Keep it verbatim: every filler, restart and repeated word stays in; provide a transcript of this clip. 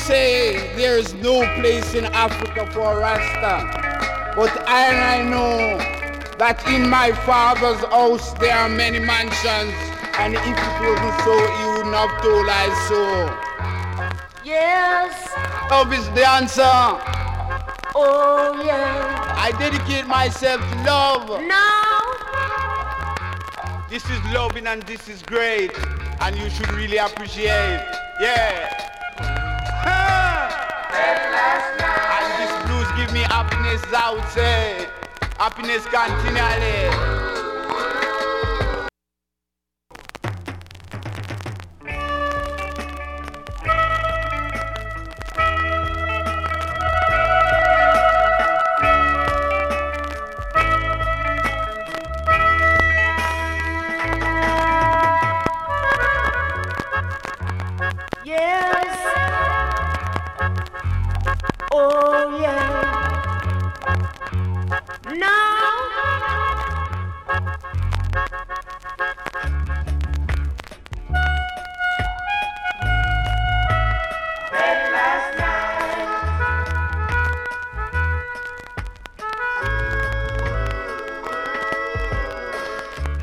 say there's no place in Africa for a Rasta, but I, and I know that in my father's house there are many mansions, and if it wasn't so, he wouldn't have told us so. Yes. Love is the answer. Oh yeah. I dedicate myself to love. Now. This is loving and this is great, and you should really appreciate. Yeah. And this blues give me happiness, I would say. Happiness continually. Yes. Oh yeah.